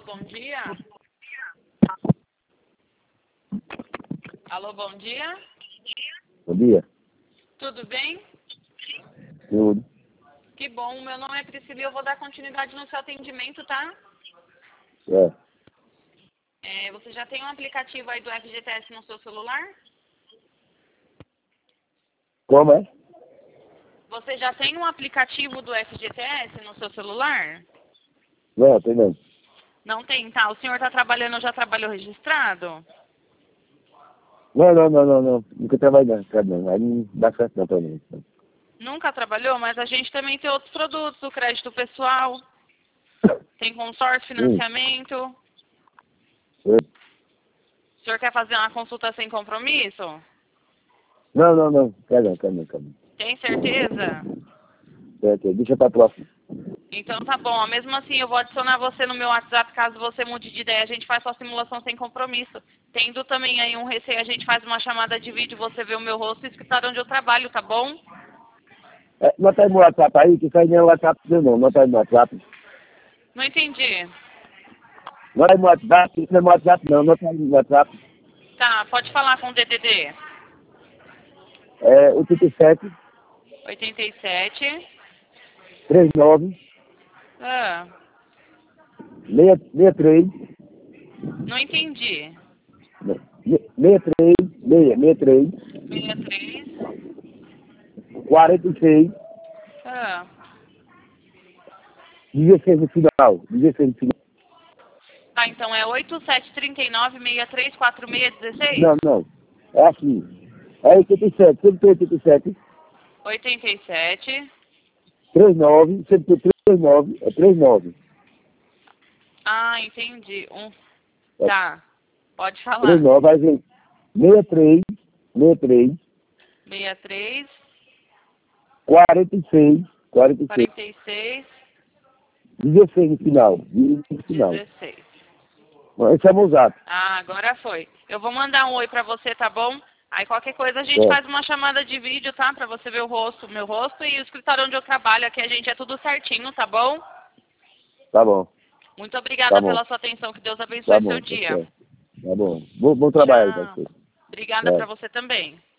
bom dia. Alô, bom dia. Bom dia. Tudo bem? Tudo. Que bom, meu nome é Priscila e eu vou dar continuidade no seu atendimento, tá? Você já tem um aplicativo aí do FGTS no seu celular? Como é? Você já tem um aplicativo do FGTS no seu celular? Não, tem não. Não tem, tá? O senhor está trabalhando ou já trabalhou registrado? Não. Nunca trabalhei não, cara, não. Aí não dá certo não pra mim. Nunca trabalhou, mas a gente também tem outros produtos, o crédito pessoal, tem consórcio, financiamento. Oi? O senhor quer fazer uma consulta sem compromisso? Não. Quero não. Tem certeza? Certo, deixa pra próxima. Então tá bom. Mesmo assim, eu vou adicionar você no meu WhatsApp caso você mude de ideia. A gente faz só simulação sem compromisso. Tendo também aí um receio, a gente faz uma chamada de vídeo, você vê o meu rosto e escutar onde eu trabalho, tá bom? Nota aí no WhatsApp aí, que isso aí não é WhatsApp seu não. Nota aí no WhatsApp. Não entendi. Nota aí no WhatsApp, isso não é no WhatsApp não. Nota aí no WhatsApp. Tá, pode falar com o DDD. 87 87. 39 Ah, 63 não entendi. 63 63. 46 Ah, 16 no final. 16 no final. tá, então é 8739-634616? Não. É assim. É 87, sempre tem 87, 87. 39, sempre tem 39, é 39. Ah, entendi. É Tá, pode falar. 39, aí vem 63, 63. 46, 46, 16 no final. 16 no final. 16. Bom, esse é o meu zap. Ah, agora foi. Eu vou mandar um oi pra você, tá bom? Aí qualquer coisa a gente faz uma chamada de vídeo, tá? Pra você ver o rosto, meu rosto e o escritório onde eu trabalho. Aqui a gente é tudo certinho, tá bom? Tá bom. Muito obrigada Tá bom. pela sua atenção. Que Deus abençoe seu dia. Tá bom. Bom trabalho aí, Tchau. pra você. Obrigada pra você também.